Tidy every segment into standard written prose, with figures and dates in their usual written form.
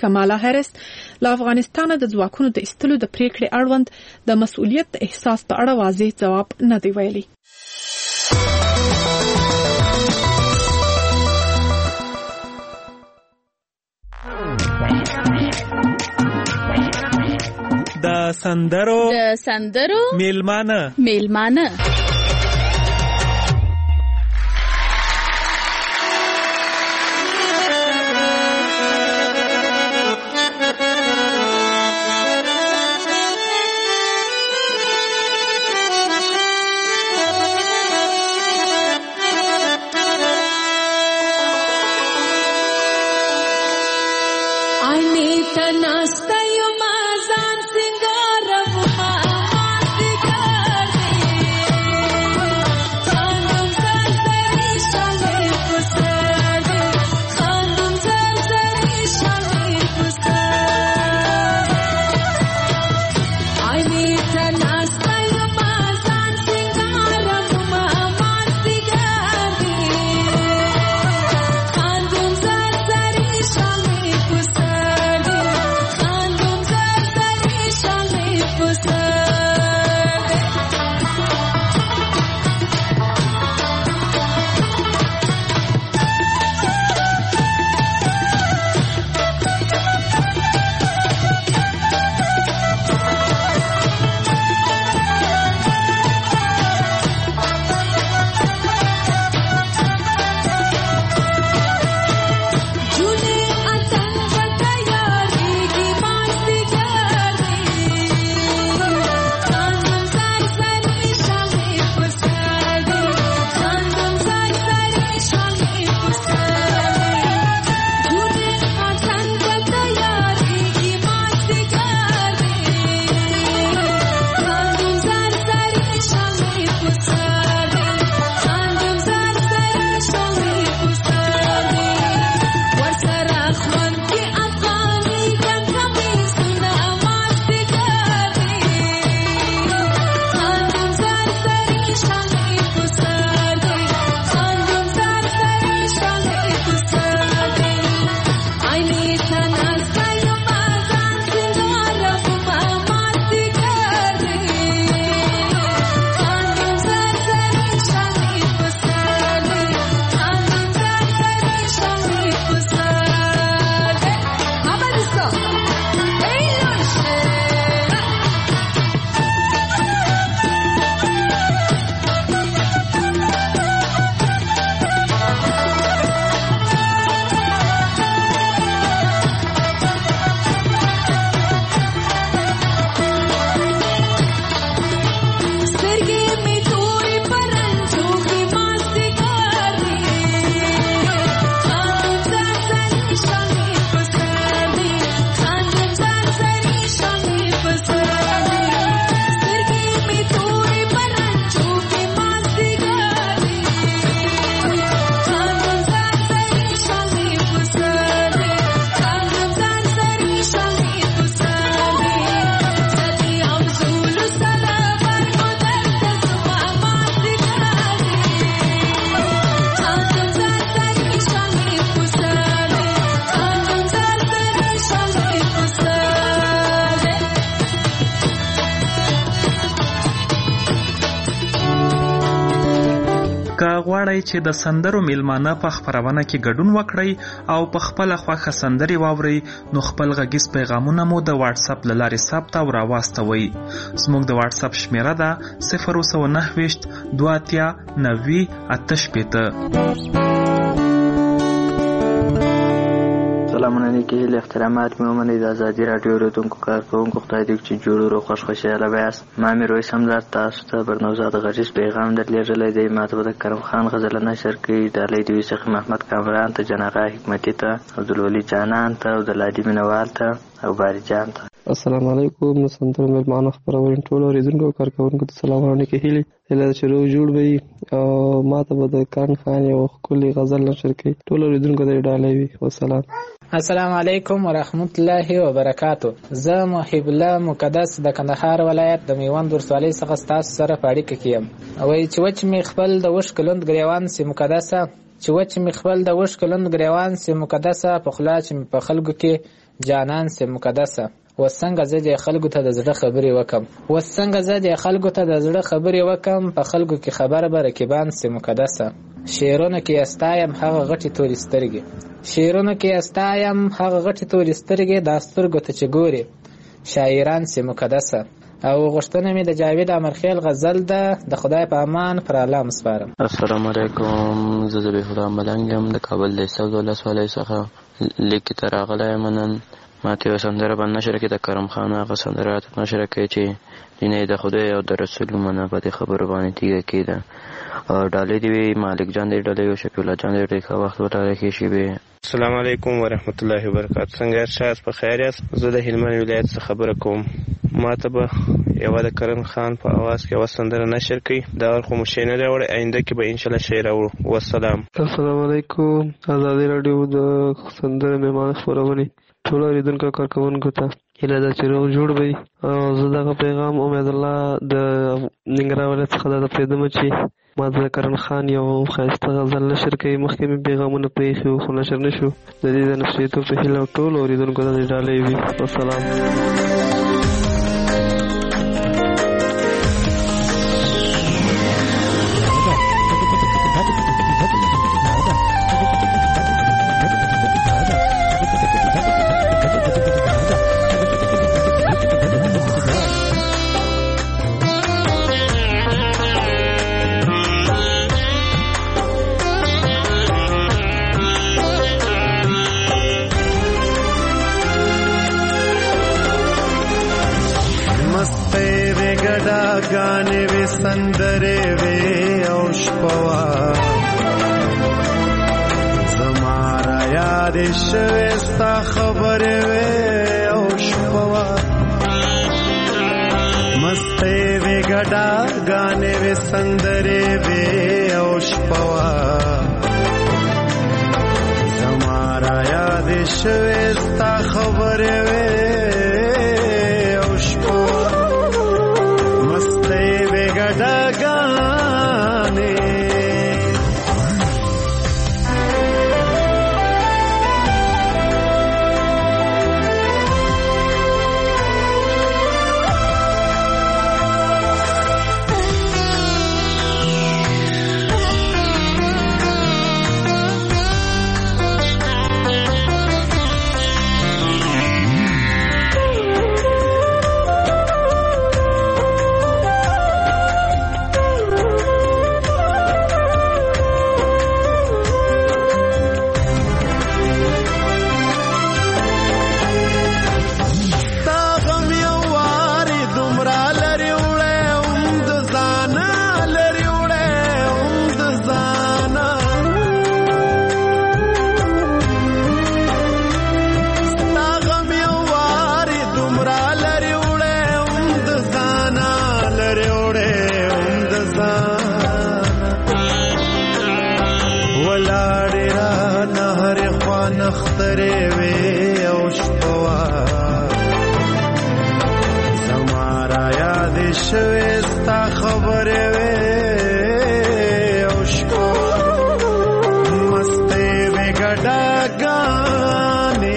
کمالا هریس له افغانستان د ځواکونو د ایستلو د پریکړې اړوند د مسؤلیت احساس په اړه واضح ځواب نه دی ویلي. د سندرو میلمانه غواړئ چې د سندرو میلمانه په خپرونه کې ګډون وکړئ او په خپله خوښه سندرې واورئ نو خپل غږیز پیغامونه مو د واتس اپ له لارې ثبت او راواستوئ. زموږ د واتس اپ شمیره ده 029 290 88. سلامونه نیکی هیله احترامات می ومنئ. د ازادي راډیو اورېدونکو کارکوونکو خدای دې چې جوړ او خوشحاله وایاست. ما میرویس همدرد تاسو ته برنوزاد غږیز پیغام درلیږلی دی. ما ته به د کرم خان غزله نشر کړي، ډالۍ د یوسف محمد کامران ته، جناغا حکمتي ته، عبدالولي جانان ته او د لادي مینوال ته او باري جان ته. السلام علیکم. سندرو میلمانه خپرونې ټول اورېدونکو او کارکوونکو ته سلامونه کې هیله چې روغ جوړ وي او ما ته به د کرم خان یو ښکلې غزل نشر کړي. ټول اورېدونکو ته ډالۍ وي. والسلام. السلام علیکم ورحمت الله وبرکاتو. زه محب الله مقدس د کندهار ولایت د میوند ولسوالۍ څخه تاسو سره په اړیکه کې یم. وایي چې وچ می خپل د وش کلند ګریوان سي مقدسه، چې وچ می خپل د وش کلند ګریوان سي مقدسه، په خلا چې په خلکو کې جانان سي مقدسه وسنګ زه د خلکو ته د زړه خبرې وکم وسنګ زه د خلکو ته د زړه خبرې وکم په خلکو کې خبره به رکیبان سي مقدسه شعرونه کې استایم هغه غټي تورې سترګې شعرونه کې استایم هغه غټي تورې سترګې د سترګو ته چې ګوري شاعران سي مقدسه او غوښتنه مې د جاوید امرخیل غزل ده د خدای په امان پر الله مسپارم. السلام علیکم، زه ذبیح الله ملنګ یم د کابل د سعود ولسوالۍ څخه لیک ته راغلی منن. ماته یو سندره باندې نشر کې د کرم خان هغه سندره راته نشر کې چې دینه د خدای او د رسول منه په خبرو باندې تیګه کېده او ډالې دی مالک جان دی ډالې او شفیع الله جان دی ښه وخت وټاله کې شي به. السلام علیکم ورحمت الله وبرکاته. څنګه یاست؟ په خیر یاست؟ زه د هلمند ولایت څخه خبره کوم. ماته به یو د کرم خان په आवाज کې یو سندره نشر کړي دا خو مشه نه راوړي آینده کې به ان شاء الله شعر او والسلام. السلام علیکم. آزادی رادیو د سندره مهمان خبرونه ټول اوریدونکو کارکونکو ته هیله ده چې روغ جوړ وي. زه دغه پیغام امید الله د ننګرهار ولایت څخه د پیدم چې ما د کرن خان یو ښایسته غزل نشر کوي. مخکې مې پیغامونه پرېښي وو خو نشر نه شو. د دې د نشریتو په هیله ټول اوریدونکو ته ډالۍ وي. والسلام. गाने वे संदरे वे औषपवा जमारा यादिश वेस्ता खबर वे औषपवा मस्ते वे गडा गाने वे संदरे वे औषपवा जमारा यादिश वेस्ता खबर वे गडगाने شويستا خبري وي اوشكو مستي بغدا غاني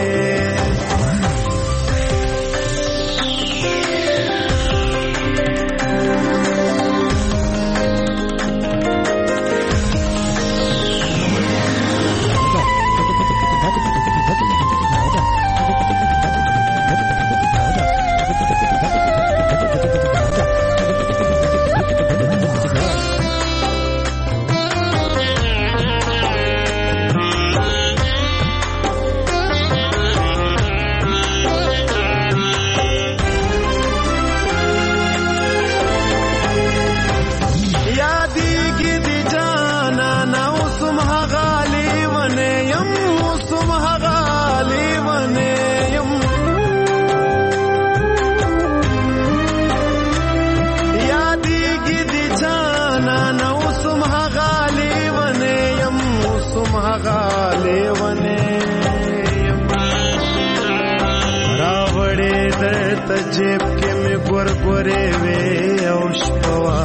जेब के में गुरगुरे वे औषपवा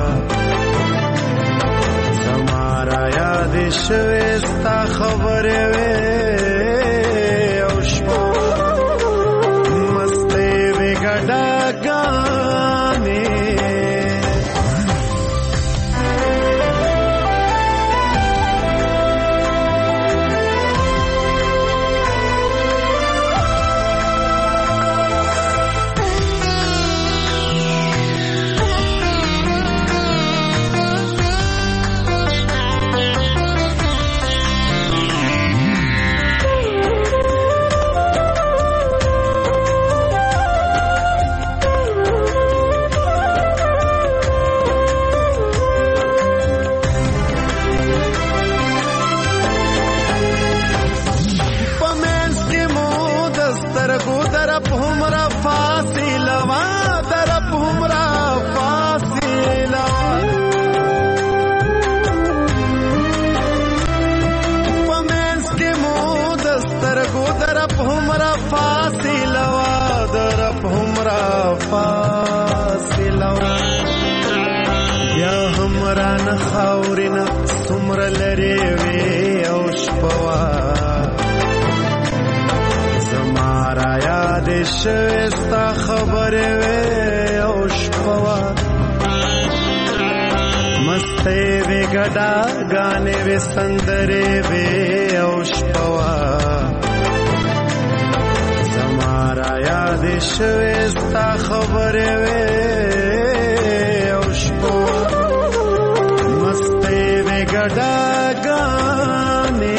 हमारा याद शवेस्ता खबर वे औषपवा درب همرا فاصله وا درب همرا فاصله وا پمنس کې مو دسترګو درب همرا فاصله وا درب همرا فاصله وا یا همرا نه خاورینه څومره لري وي او شپوا زمارا یاد شوستا خبره وي او شپوا مسته وی ګډا غانې وي سندره وي او شپوا زمارا یاد شوستا خبره وي او شپوا مسته وی ګډا غانې.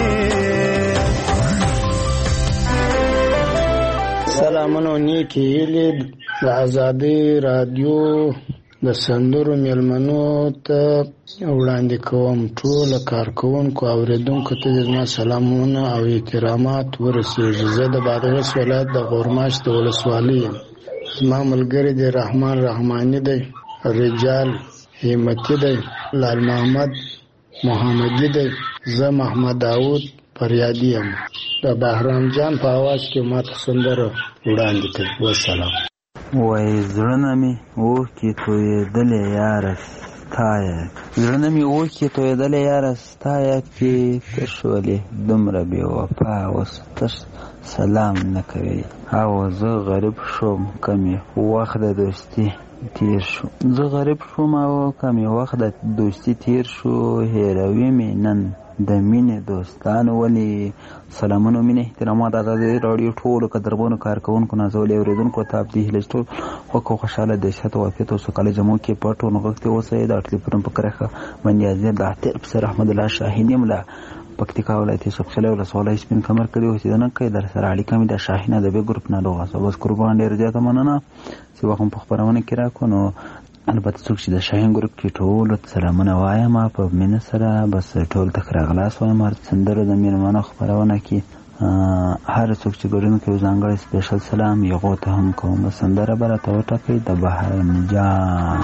سلامونه نیکی هیلې د آزادۍ رادیو د سندرو میلمنو ته وړاندې کوم. ټولو کارکوونکو اوریدونکو ته زما سلامونه او احترامات ورسیږي. زه د بادغیس ولایت د غورماش د ولسوالۍ یم. زما ملګری دی رحمان رحماني دی، رجال همتی دی، لال محمد محمدی دی، زه محمد داود فریادی یم. د بهرام جان په आवाज کې ماته سندره وړاندې کړي. والسلام. وای زړه مې اوښکې تویېدلې یاره ستایه، زړه مې اوښکې تویېدلې یاره ستایه فکر شولې دومره بې وفا اوس ته سلام نه کوي. او زه غریب شوم کمې وخت د دوستي تیر شو، زه غریب شوم او کمې وخت د دوستي تیر شو. هېروي مې نن د مینې دوستانو ولې. سلامونه مینه احترامات آزادۍ راډیو ټولو قدرمنو کارکوونکو نازولې اورېدونکو ته ابدي هیله ټول خوښ او خوشحاله د صحت او عافیت او سوکاله جمعو کې پټ او نغښتې اوسئ. د ټلیفون په کرښه باندې حاضر د اختر پسر احمد الله شاهین یم له پکتیکا ولایت یوسف خیل ولسوالۍ سپین کمر کلي اوسېدنه کوي. در سره اړیکه مې د شاهین ادبي ګروپ ناروغه صاحب بس قربان ډېر زیاته مننه چې وخت مو په خپرونه کې راکړو. نو البته څوک چې د شاهین ګروپ کې ټولو ته سلامونه وایم په مینه سره، بس ټول ته ښه راغلاست وایم. سندرو د میلمنو خپرونه کې هر څوک چې ګډون کوي ځانګړی سپیشل سلام یغو ته هم کوم. سندره به راته وټاکئ د بهرام جان.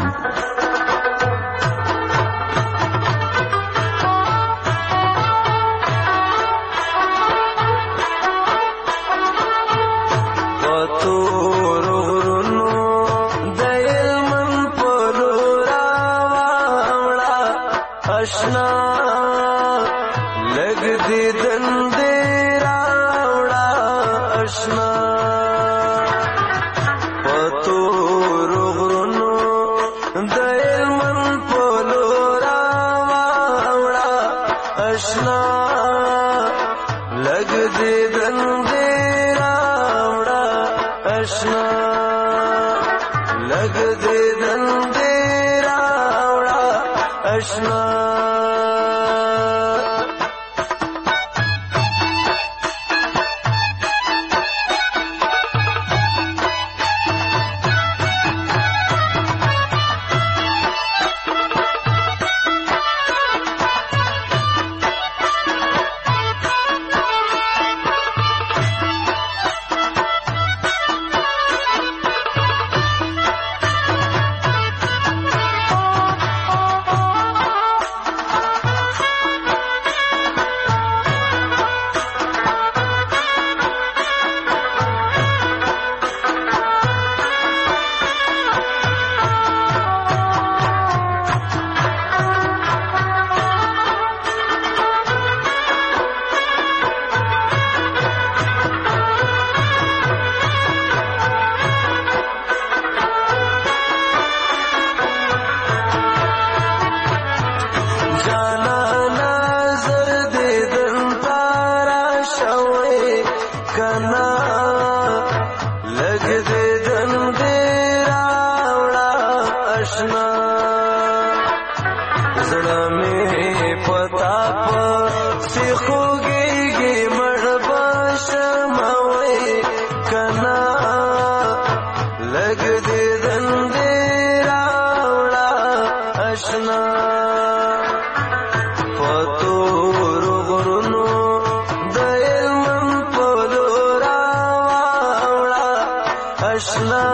اشنا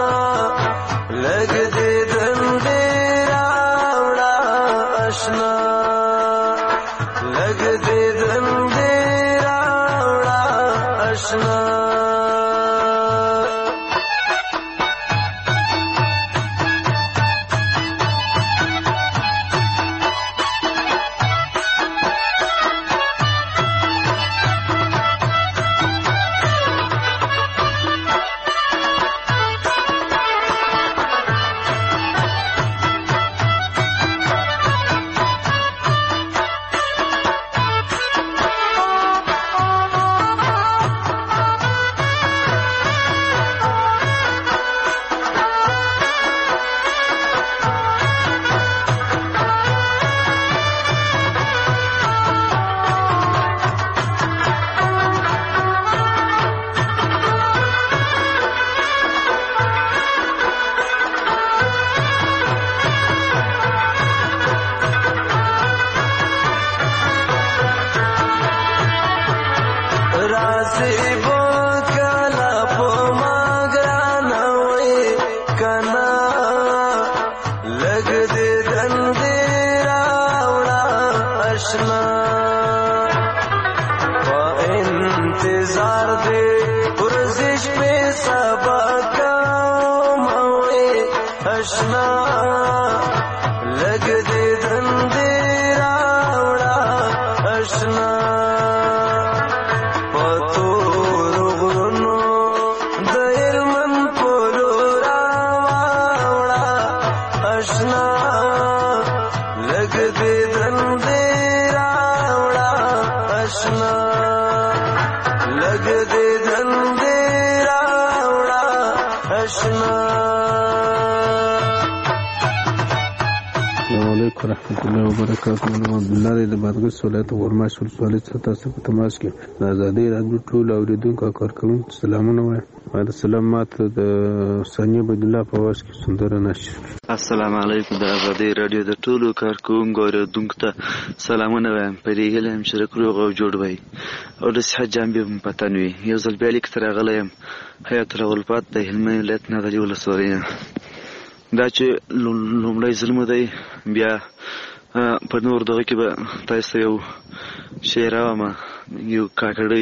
لګ دې دندې راوړه اشنا لګ دې دندې راوړه اشنا د بادغیس ولایت غورماش ولسوالۍ څخه تاسو په تماس کې د ازادۍ راډیو ټول اوریدونکو او کارکوونکو سلامونه وایم. د سلام ماته د ثانیه عبد الله په واس کې سندره نشر. السلام علیکم. د ازادۍ راډیو د ټولو کارکوونکو او اوریدونکو ته سلامونه وایم. په دې هیله یم چې روغ او جوړ وي او د صحت جامې هم پتن وي. یو ځل بیا لیک ته راغلی یم حیات الغلفات د هلمند ولایت نادري ولسوالۍ نه. دا چې لومړی ځل مو دی بیا په نور دغه کې به تاسو یو شعر راوړم یو کاکړی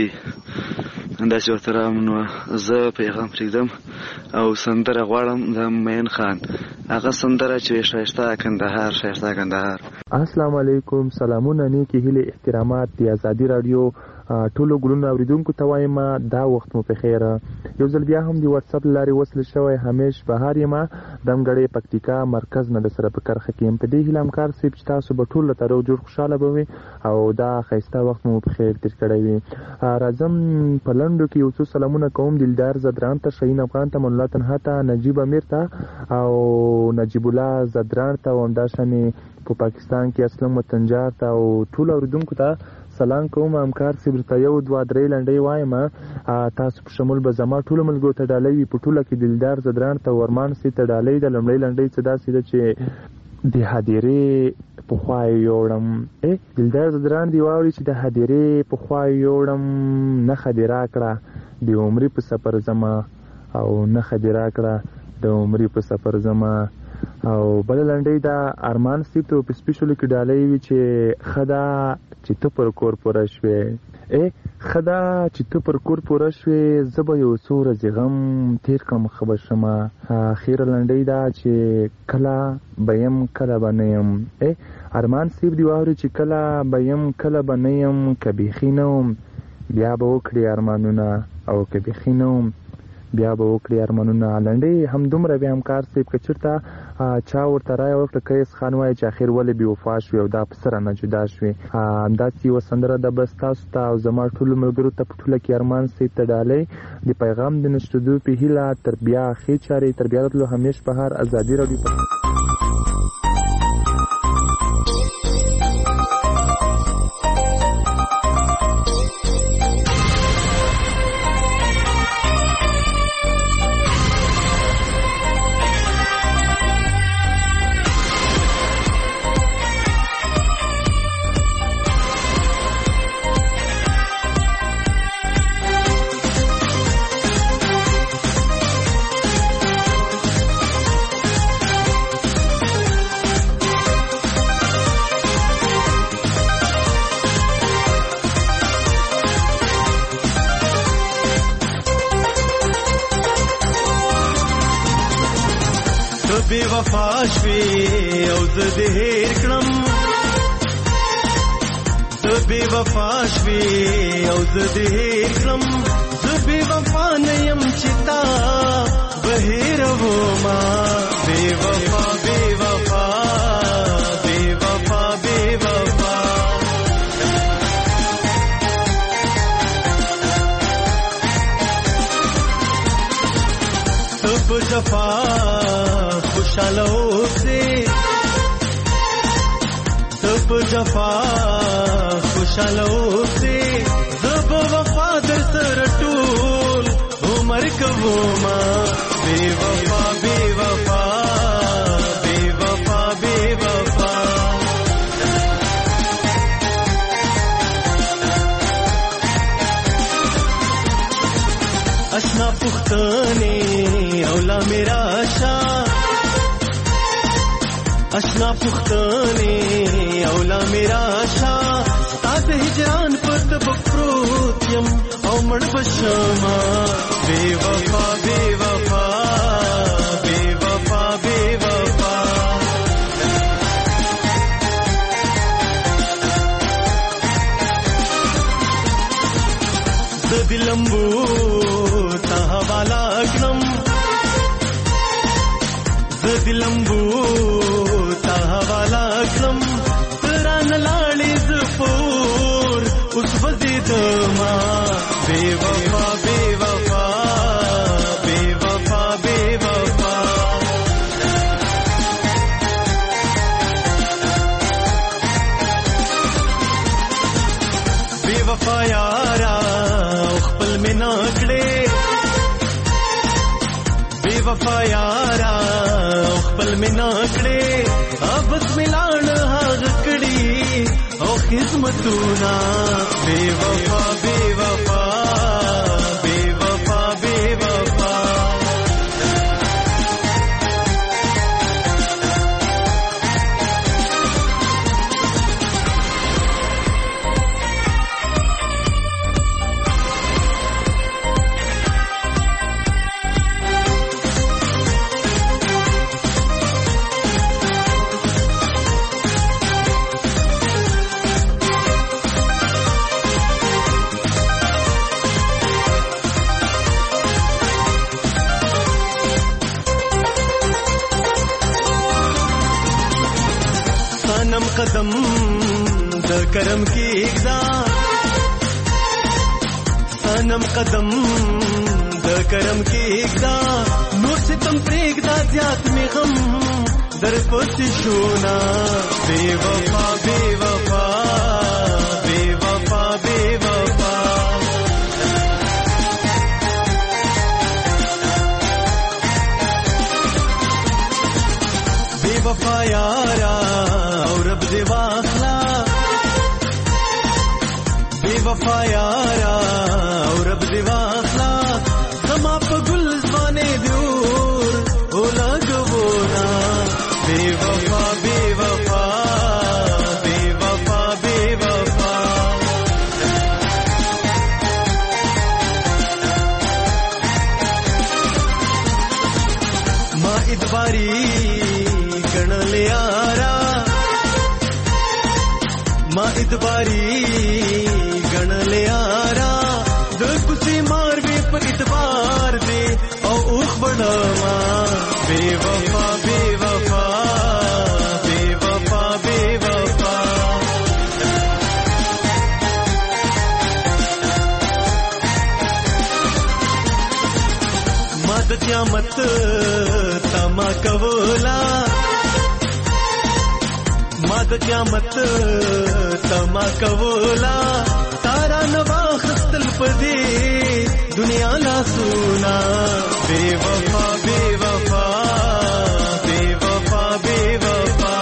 داسې ورته راوړم نو زه پیغام پرېږدم او سندره غواړم د مین خان هغه سندره چې ښایسته کندهار ښایسته کندهار. السلام علیکم. سلامونه نیکې هیلې احترامات د ازادي راډیو ټولو ګلونو اوریدونکو ته وایم دا وخت مو په خیر. یو ځل بیا هم د واتساپ لارې وصل شوی همیش بهار یم دمګړی پکتیکا مرکز نه د سره په کرخه کې یم. په دې هیله همکار صاحب چې تاسو به ټول ته روغ جوړ خوشاله به وي او دا ښایسته وخت مو په خیر تیر کړی وي. راځم په لنډو کې یو څو سلامونه کوم دلدار زدران ته شهین افغان ته منلا تنها ته نجیب امیر ته او نجیب الله زدران ته او همداشانې په پاکستان کې اسلم وطنجار ته او ټول اوریدونکو ته سلام کوم. همکار صاحب ته یو دوه درې لنډۍ وایم تاسو په شمول به زما ټولو ملګرو ته ډالۍ وي. په ټوله کې دلدار زدران ته ورمان سي ته ډالۍ د لومړۍ لنډۍ څه داسې ده چې د هدیرې پخوا یوړم دلدار زدران دی واوري چې د هدیرې پخوا یوړم نښه دې راکړه د عمرې په سفر زما او نښه دې راکړه د عمرې په سفر زما. او بل لنډۍ دا ارمان سي ته په سپیشل کې ډالۍ وي چې خدا چې ته پر کور پوره شوې خدا چې ته پر کور پوره شوې زه به یو څو ورځې غم تیر کړم خبر شمه. اخیره لنډۍ دا چې کله به یم کله به نه یم ارمان صاحب دی واوري چې کله به یم کله به نه یم که بیخي نه وم بیا به وکړي ارمانونه او که بیخي نه وم بیا به وکړي ارمانونه. لنډۍ همدومره بیا همکار صاحب که چېرته چا ورته رایه وکړه قیس خان وایي چې اخر ولې بې وفا شوې او دا په څه رانه جدا شوې. همداسې یوه سندره ده بس تاسو ته او زما ټولو ملګرو ته په ټوله کې ارمان صاحب ته ډالۍ د پیغام د نشتېدو په هیله تر بیا ښې چارې تر بیا راتلو همیش بهار ازادي راډیو بے وفا شوې او زه دې هېر کړم زه بے وفا شوې او زه دې هېر کړم زه بے وفا نه یم چې تا به هېرومه بے وفا بے وفا بے وفا بے وفا ته په جفا خوشحاله اوسې ته په جفا خوشحاله اوسې زه به وفا در سره ټول عمر کومه بے وفا بے وفا بے وفا بے وفا اشنا پختنې اولا میرا شاه اشنا پختنې اولا میرا شاه تاسو هجران پر تب پروت یم او مړ بشما بے وفا بے وفا بے وفا بے وفا د دلمبو ته حواله کړم د دلمبو ته حواله کړم ترانه لاړې زپور اوس وزیدما بے وفا بے وفا بے وفا بے وفا بے وفا یارا خپل مینا کړې بے وفا یارا خپل مینا کړې ابس ملان هغه کړې او خدمتونه بے وفا بے وفا بے وفا بے وفا قدم د کرم کې اگدا سنم قدم د کرم کې اگدا نور ستم پرېږدا زیات می غم در پسې شونا بے وفا بے وفا بے وفا بے وفا بے وفا یارا دے واخلا بے وفا یارا او رب دے واخلا زما په ګل ځوانې دیور او لګونا بے وفا بے وفا بے وفا بے وفا ما ادواری ګڼل یارا ما ادباری ګڼل یارا د کوڅې مار وی په ادبار دی او اوخ بڼما بے وفا بے وفا بے وفا بے وفا ما د قیامت تما کولا ما د قیامت تما کولا تارا نوا خستل پدې دنیا لا سونا بے وفا بے وفا بے وفا بے وفا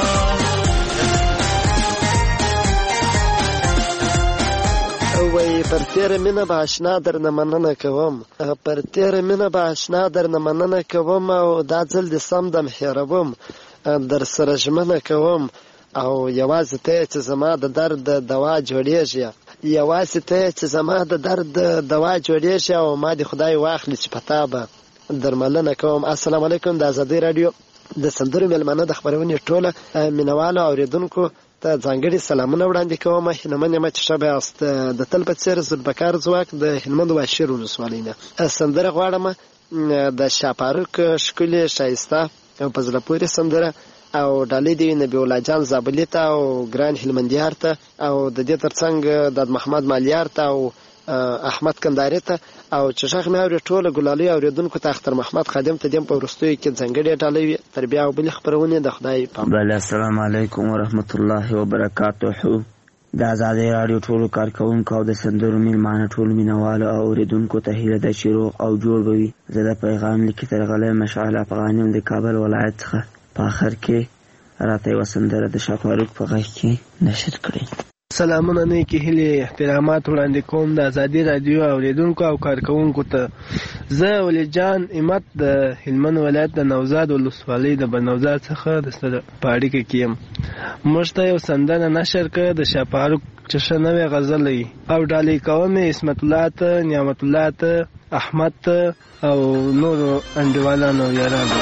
وای پر تیر مینه به آشنا درنه مننه کوم پر تیر مینه به آشنا درنه مننه کوم او دا ځل د سم دم هېروم در سره ژمنه کوم او یوازې ته چې زما د درد دوا جوړیږي یوازې ته چې زما د درد دوا جوړیږي او ما د خدای واخلي چې پتا به درملنه کوم. السلام علیکم د آزادۍ رادیو د سندرو میلمانه د خبرونې ټوله مینوالو اوریدونکو ته ځانګړي سلامونه وړاندې کوم. هیلمن یم چې ښه به یاست. د تل په څېر ذوالبقار ځواک د هلمند واشیر ولسوالۍ نه سندره غواړم، د شاپاروک ښکلې ښایسته او په زړه پورې سندره او ډالۍ دی نبی الله جان زابلي ته او ګران هلمندیار ته او د دې ترڅنګ د محمد مالیار ته او احمد کنداري ته او چې ښه مې اوري ټوله ګلالي اوریدونکو ته اختر محمد خادم ته دیم په وروستیو کې ځانګړې ډالۍ تر بیا او بلې خپرونې د خدای پام. بله السلام علیکم ورحمت الله وبرکاته. د آزادۍ راډیو ټولو کارکوونکو او د سندرو میلمانه ټولو مینوالو او اوریدونکو ته هیله ده چې روغ او جوړ به وي. زه د پیغام لیکې ترغلی مشعل افغان یم د کابل ولایت څخه. په آخر کې راته یوه سندره د شاپاروک په غږ کې نشر کړئ. سلامونه نیکې هیلې احترامات وړاندې کوم د ازادي راډیو اوریدونکو او کارکوونکو ته. زه ولی جان امت د هلمند ولایت د نوزاد ولسوالۍ د بنوزاد څخه د سره په اړیکه کې یم. موږ ته یو سندره نشر کړه د شاپاروک چې ښه نوې غزل وي او ډالۍ کوم عصمت الله ته، نعمت الله ته، احمد ته او نورو انډیوالانو یارانو.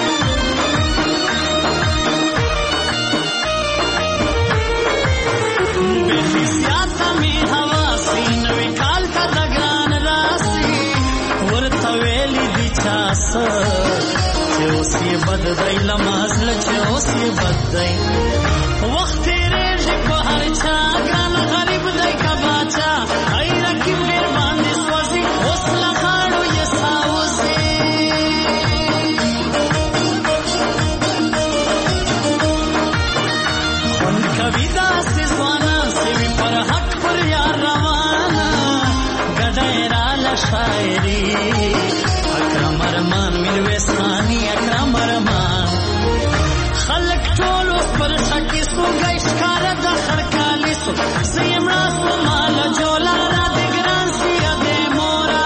چې اوس یې بد دی لمازله چې اوس یې بد دی وخت تېرېږي په هر چا ګران غریب دی که باچا ای رقیب ډېر باندې سوځي اوس له غاړو یې ساوځي خوند کوي داسې ځوانان سوي پر حق پر یار روانه ګډه یې راله شاعري اکرم ارمان میرویس خانی اکرم ارمان خلق ټول اوس پر شکې سو ګی ښکاره د خړکالي سو زه یې مړه سوم ماله جوله را د ګران سیه د مورا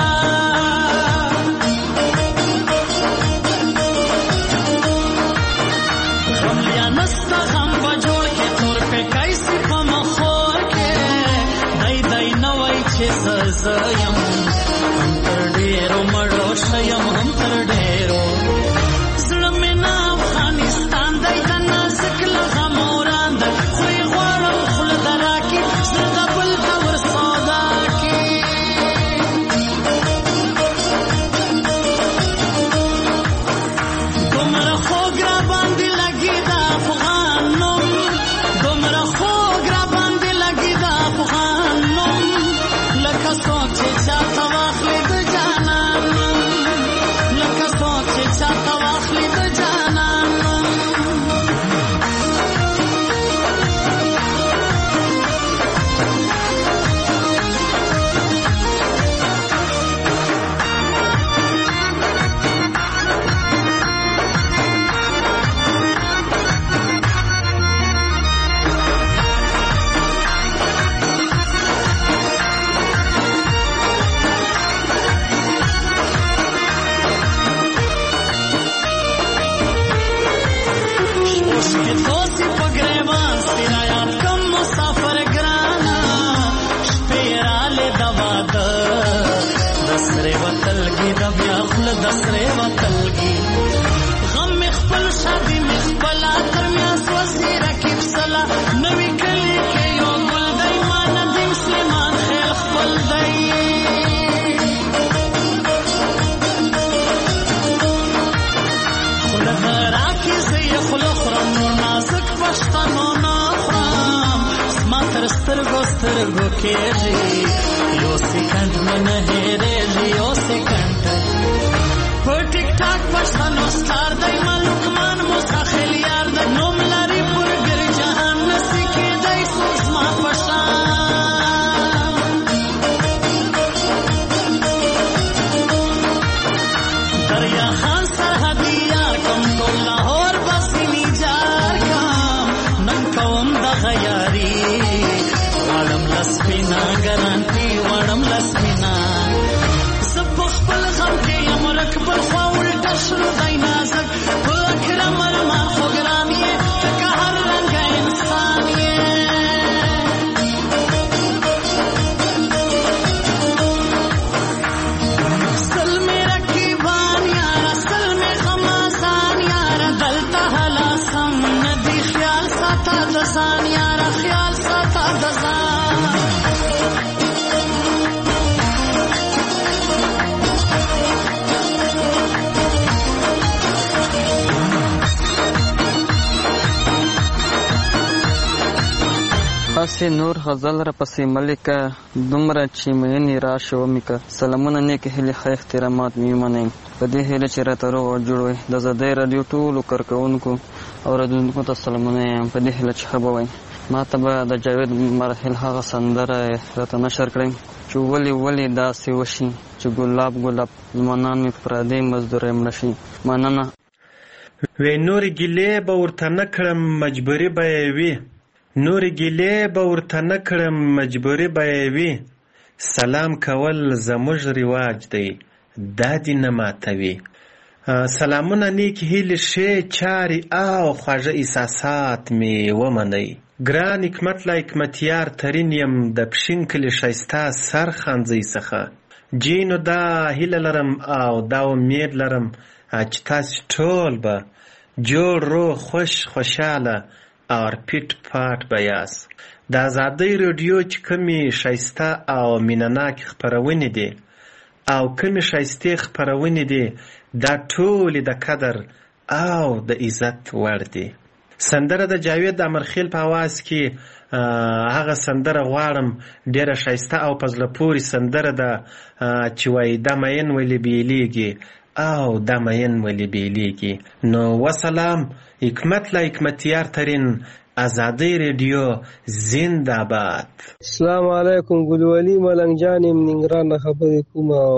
غم یا نسته غم به جوړ کې تور پېکی سي په مخور کې دی دی نه وایي چې زه یم هم تر ډېرو مړو شیم هم تر ډېرو زړه مې نه افغانستان دی د نازک له غمو وران دی خو یې غواړم خوله د راکي زړه د بل ته ور سودا کي دومره خوږ را باندې لګي د افغان نوم دومره خوږ را باندې لګي د افغان نوم لکه څوک چې چاته واخلي د جانان لکه څوک چې چاته واخلي د جانان دسرے وتلگی غم می خپل شادی می خپل اتر می اسوسی رکیب سلا نوی کلی کې یو ګل دی ما ندیم سلیمان خیر خپل دی خله غرا کې زی خله خرم نور نازک پښتنو نه خرم اسما تر سترګو سترګو کېږي یو سکند مې نه هېرېږي یو سکند پر ټیک ټاک پښتنو ستار دی ملکمان مستخل یار دی نوم لري پر ګر جهان نسی کېدی څوک زما په شان دریا خان سرحدي یار کم ټول لاهور بسیني جار کم نن کوم دغه یاري وړم لسپینا ګرانټي وړم لسپینا زه په خپل غم کې یم رکبر خوا الټه شنو دی نازک داسې نور غزل را پسې ملیکه دومره چې مینې راشي ومیکه سلامونه نیکې هیلې ښه احترامات مې ومنئ په دې هیله چې راته روغ او جوړ وئ د ازادۍ راډیو ټولو کارکوونکو او اورېدونکو ته سلامونه یم په دې هیله چې ښه به وئ ما ته به د جاوید مرحل هغه سندره راته نشر کړئ چې ولې داسې وشي چې ګلاب ځوانان مې پردۍ مزدورۍ مړه شي. مننه. وی نورې ګیلې به ورته نه کړم مجبوري به یې وي نورې ګیلې به ورته نه کړم مجبوري به یې وي سلام کول زموږ رواج دی دا دې نه ماتوي. سلامونه نیک هیلې ښې چارې او خواږه احساسات مې ومنئ. ګران حکمت لا حکمتیار ترین یم د پښین کلي ښایسته سر خانځۍ څخه جینو دا هیله لرم او دا امید لرم چې تاسې ټول به جوړ روغ خوشحاله او پیټ پاټ به یاست. د ازادۍ راډیو چې کومې ښایسته او مینهناکې خپرونې دي او کومې ښایستې خپرونې دي دا ټولې د قدر او د عزت وړ دي. سندره د جاوید امرخیل په اواز کې هغه سندره غواړم ډیره ښایسته او په زړه پورې سندره ده چې وایي دا مین ولې بیلیږي او دا مین ولې بیلیږي. نو وسلام. حکمت لا حکمتیار ترین ازادۍ راډیو زنده باد. السلام علیکم. ګلولي ملنګ جان یم ننګرهار نه خبرې کوم او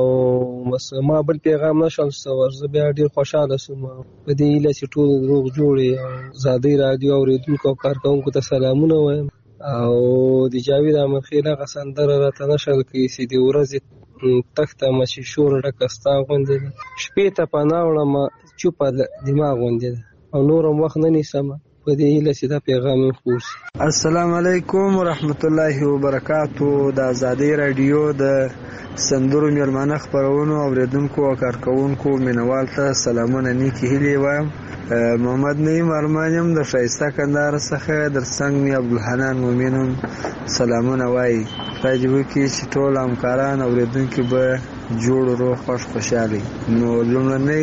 ما بل پیغام نشم ستور زه بیا ډېر خوشحاله شوم په دې هیله چې ټول روغ جوړې ازادۍ راډیو اورېدونکو او کارکوونکو ته سلامونه وایم او د جاوید امرخیل هغه سندره راته نشر کړي چې د ورځې تختمه چې شور ډکه ستا غوندې ده شپې ته پناه وړمه چوپه دماغ غوندې ده او نور هم وخت نه نیسمه په دې هیله چې دا پیغام یې خپور شي. السلام علیکم ورحمت الله وبرکاتو. د ازادۍ راډیو د سندرو میلمانه خپرونو اوریدونکو او کارکوونکو مینوال ته سلامونه نیکې هیلې وایم. محمد نعیم ارمان یم د ښایسته کندهار څخه در څنګ مې عبدالحنان مومن هم سلامونه وایي. خدای دې وکړي چې ټول همکاران اوریدونکي به جوړ روغ خوشحاله. نو لومړنی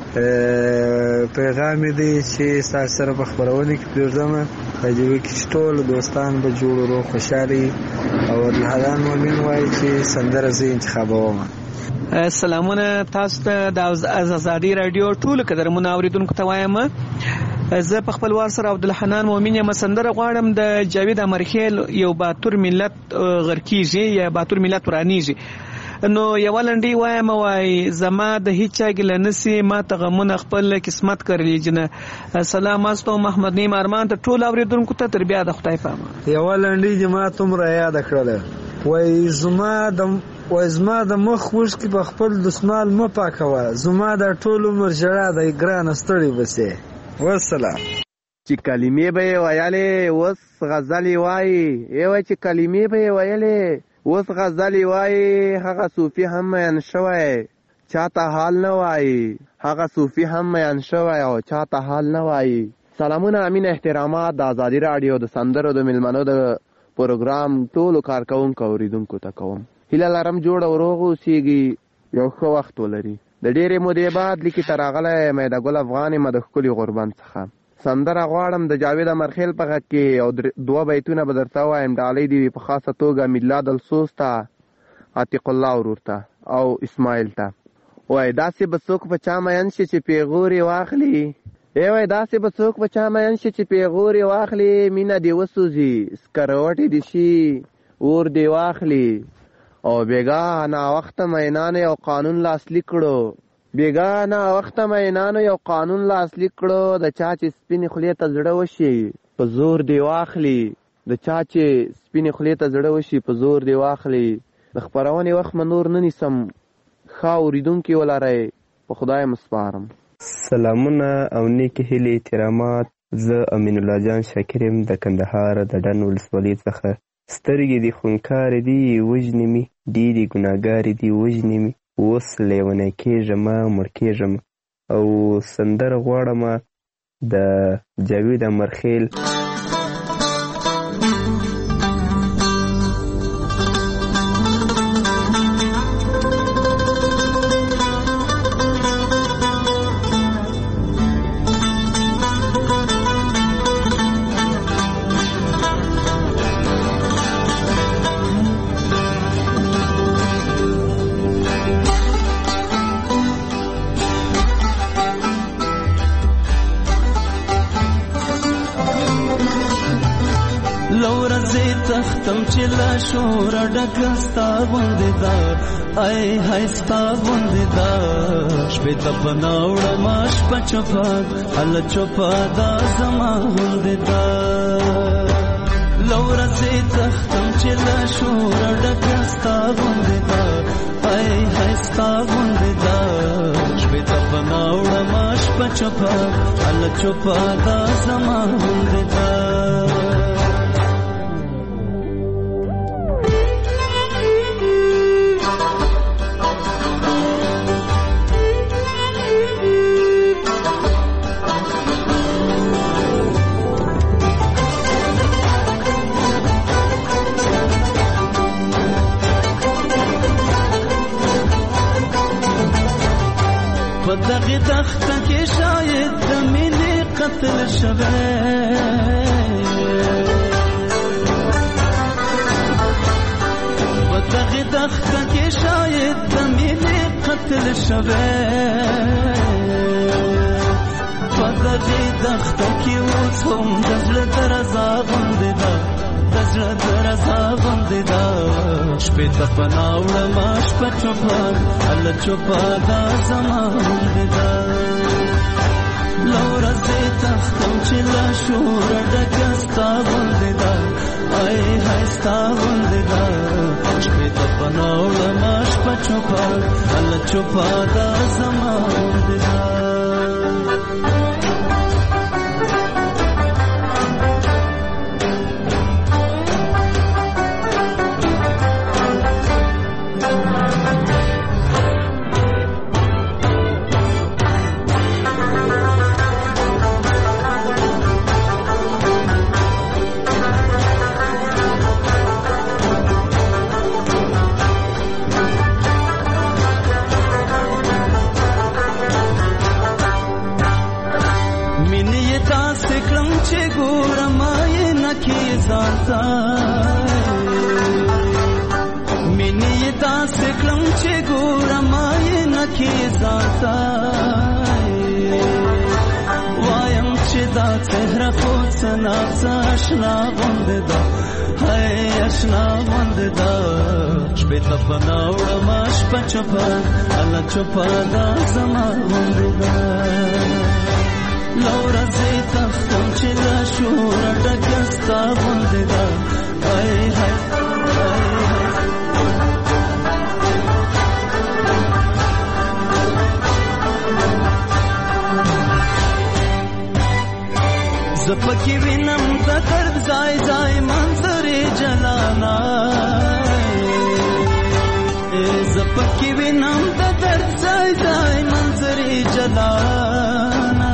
پیغام دی چې ستاسو سره په خپرونه کې پرېږدم. خدای دې وکړي چې ټول دوستان به جوړ روغ خوشحاله او عبدالحنان مومن وایي چې سندره زه انتخابوم. سلامونه تاسو ته د ازادۍ راډیو ټول قدرمنو اوریدونکو ته وایم. زه په خپل وار سره عبدالحنان مومن یم. سندره غواړم د جاوید امرخیل یو باتور ملت غرکیږي یا باتور ملت ورانیږي. نو یو لنډی وایم وای زما د هیڅ چا ګله نسی ما ته غمونه خپل قسمت کړلی جنه. سلام واستو محمد نعیم ارمان ته ټول اوریدونکو ته تر بیا د خدای پامه. یو لنډی جما تمره یاد کړل وای زما د مخ وښکي په خپل دسمال مه پاکوه زما د ټول عمر ژړا د ګرانه ستړې بسې. والسلام. چې کلمې به یې ویلې اوس غزلې وایي چې کلمې به یې ویلې اوس غزلې وایي هغه صوفي هم میان شوی چاته حال نه وایي هغه صوفي هم میان شوی او چاته حال نه وایي. سلامونه امین احترامات د ازادۍ راډیو د سندرو د میلمنو د پروګرام ټولو کارکوونکو اوریدونکو ته کوم. هیله لرم جوړ او روغ اوسیږي یو ښه وخت ولري. د ډېرې مودې بعد لیکي ته راغلی میده ګل افغان یم د ښکلي غوربند څخه. سندره غواړم د جاوید امرخیل په غږ کې او 2 بیتونه به درته ووایم. ډالۍ دې وي په خاصه توګه میلاد السوس ته عتیق الله ورور ته او اسماعیل ته. وای داسې به څوک په چا مین شي چې پیغورې واخلي وای داسې به څوک په چا مین شي چې پیغورې واخلي مینه دې وسوځي سکروټې دې شي اور دې واخلي او بېګا ناوخته مینانو یو قانون لاسلیک کړو بېګا ناوخته مینانو یو قانون لاسلیک کړو د چا چې سپینې خولې ته زړه وشي په زور دې واخلي د چا چې سپینې خولې ته زړه وشي په زور دې واخلي. د خپرونې وخت مې نور نه نیسم ښه اورېدونکي ولرئ په خدای مسپارم. سلامونه او نیکې هیلې احترامات. زه امین الله جان شاکر یم د کندهار د ډن ولسوالۍ څخه. سترګې دې خونکارې دي وژنې مې ډېرې ګناهګارې دي وژنې مې اوس لیونی کېږمه مړ کېږم. او سندره غواړمه د جاوید امرخیل تختم چې لا شور ډکه ستا غوندې ده ای هی ستا غوندې ده شپې ته پناه وړمه شپه چوپه هله چوپه دا زما غوندې ده له ورځې تختم چې لا شور ډکه ستا غوندې ده ای هی ستا غوندې ده شپې ته پناه وړمه شپه چوپه هله چوپه دا زما غوندې ده دغه دخته کې شاید د مینې قتل شوی په دغه دخته کې شاید د مینې قتل شوی په دغه دخته کې اوس هم د زړه درزا غوندې ده د زړه درزا غوندې ده شپې ته پناه وړمه شپه چوپه هله چوپه دا زما غوندې ده له ورځې تختم چې له شوره ډکه ستا غوندې ده ای هی ستا غوندې ده شپې ته پناه وړمه شپه چوپه هله چوپه دا زما غوندې ده مینې داسې کړم چې ګورم آینه کې ځانته وایم چې دا څهره خو څه ناڅه اشنا غوندې ده هی اشنا غوندې ده شپې ته پناه وړمه شپه چوپه هله چوپه دا زما غوندې ده له ورځې تختم چې له شوره ډکه ستا غوندې ده ای هی زه پکې وینم د درد ځای ځای منظرې جلانا زه پکې وینم د درد ځای ځای منظرې جلانا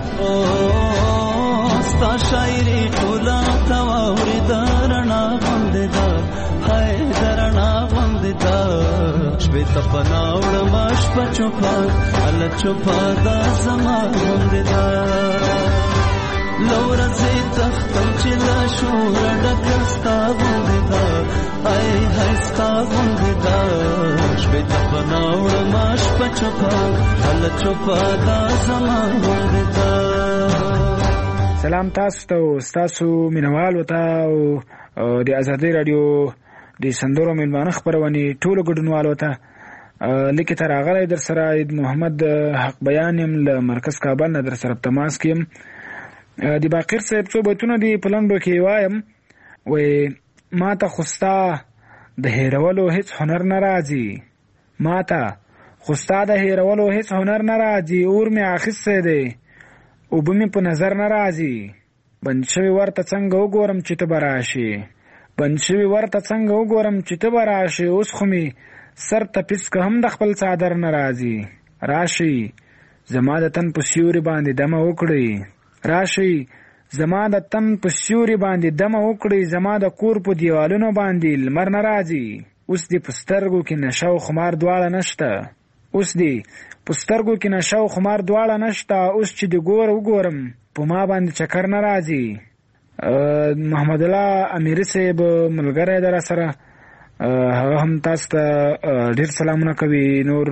ستا شاعري ټوله ته واورېده رڼا غوندې ده هی د رڼا غوندې ده شپې ته پناه وړمه شپه چوپه هله چوپه دا زما غوندې ده له ورځې تختم چې له شوره ډکه ستا غوندې ده ای هی ستا غوندې ده شپې ته پناه وړمه شپه چوپه هله چوپه دا زما غوندې ده سلام تاسو ته او ستاسو مینوالو ته او د ازادۍ راډیو د سندرو میلمانه خپرونې ټولو ګډونوالو ته لیکې ته راغلی در سره عید محمد حق بیان یم له مرکز کابل نه در سره په تماس کې یم د باقر صاحب څو بیتونه دي په لنډو کې وایم وایي ما ته خو ستا د هېرولو هېڅ هنر نه راځي ما ته خو ستا د هېرولو هېڅ هنر نه راځي اور مې اخیستی دی اوبه مې په نظر نه راځي بند شوي ورته څنګه وګورم چې ته به راشې بند شوي ورته څنګه وګورم چې ته به راشې اوس خو مې سر تپیس که هم د خپل څادر نه راځي راشي زما د تن په سیوري باندې دمه وکړئ راشي زما د تن په سیوري باندې دمه وکړئ زما د کور په دیوالونو باندې لمر نه راځي اوس دې په سترګو کې نشه او خمار دواړه نشته اوس دې په سترګو کې نشه او خمار دواړه نشته اوس چې دې وګورم په ما باندې چکر نه راځي محمد الله امیری صاحب ملګری در سره هغه هم تاسو ته ډېر سلامونه کوي نور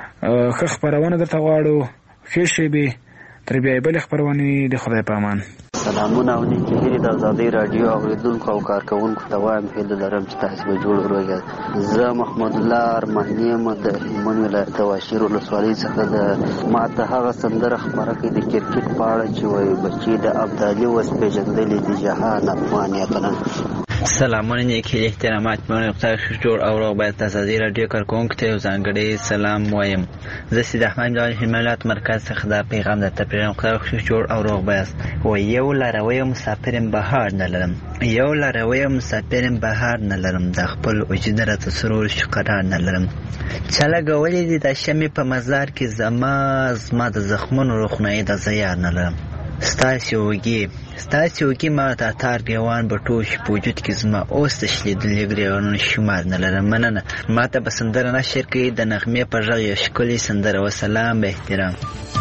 ښه خپرونه درته غواړو ښې شېبې تر بیا بلې خپرونې د خدای په امان سلامونه او نیکې هیلې د ازادۍ راډیو اورېدونکو او کارکوونکو ته وایم هیله لرم چې تاسې به جوړ وروږئ. زه محمد الله ارماني یم د هلمند ولایت د واشیر ولسوالۍ څخه. ما ته هغه سندره خپاره کړې د کرکټ په اړه چې وایي بچي د ابدالي وس پېژندلې د جهان افغان یقینا. سلامونه نیکې احترامات مې مختار جوړ او روغ باید د ازادۍ راډیو کارکوونکو ته یو ځانګړی سلام وایم. زه سید احمد جان هلمند مرکز څخه دا پیغام درته پرېږدم. مختار جوړ او روغ بایاست. وایي یو لاروی مسافرم بهار نه لرم، یو لاروی مسافرم بهار نه لرم، د خپل وجود راته سرور شي قرار نه لرم. چا لګولې دي دا شمې په مزار کې زما د زخمونو روښنایي د زه یار نه لرم. ستاسې اوږې ما ته تار ګریوان به ټول شي په وجود کې زما اوس تشلیدلي ګریوانونه شمار نه لرم. مننه. ما ته به سندره نشر کړي د نغمې په غږ یو ښکلې سندره. وسلام به احترام.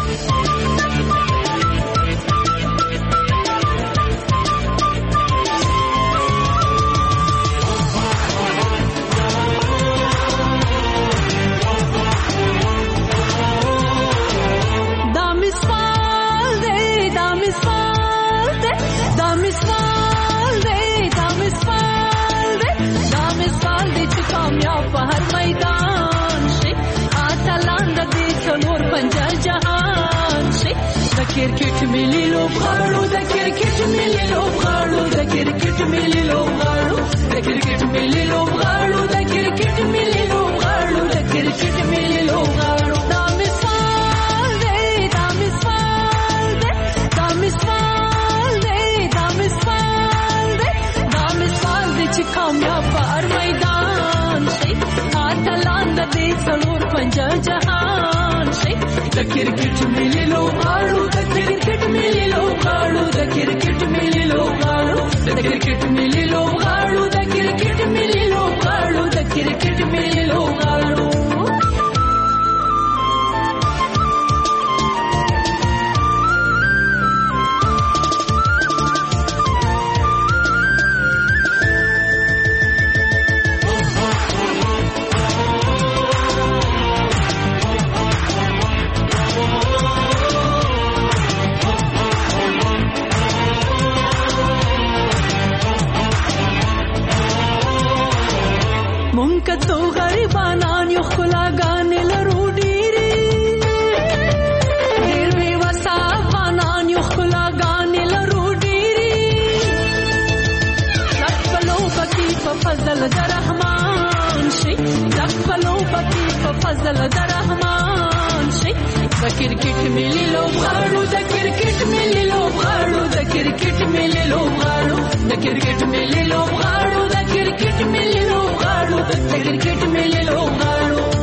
کرکټ ملي لوبغاړو د کرکټ ملي لوبغاړو د کرکټ ملي لوبغاړو د کرکټ ملي لوبغاړو د کرکټ ملي لوبغاړو د کرکټ ملي لوبغاړو. دا مثال دی، دا مثال دی، دا مثال دی، دا مثال دی، دا مثال دی چې کامیاب په هر میدان شي. اتلان د دې څلور پنځه جهان شي. د کرکټ ملي لوبغاړو د کرکټ ملي لوبغاړو د کرکټ ملي لوبغاړو د کرکټ ملي لوبغاړو د کرکټ ملي لوبغاړو د کرکټ ملي لوبغاړو. کتو غریبانان یو ښکلاګانې لرو ډېرې، ډېر بې وسه افغانان یو ښکلاګانې لرو ډېرې. لږ په لوبه کې په فضل د رحمان شي، لږ په لوبه کې په فضل د رحمان شي. د کرکټ ملي لوبغاړو د کرکټ ملي لوبغاړو د کرکټ ملي لوبغاړو د کرکټ ملي لوبغاړو د کرکټ ملي لوبغاړو د کرکټ ملي لوبغاړو.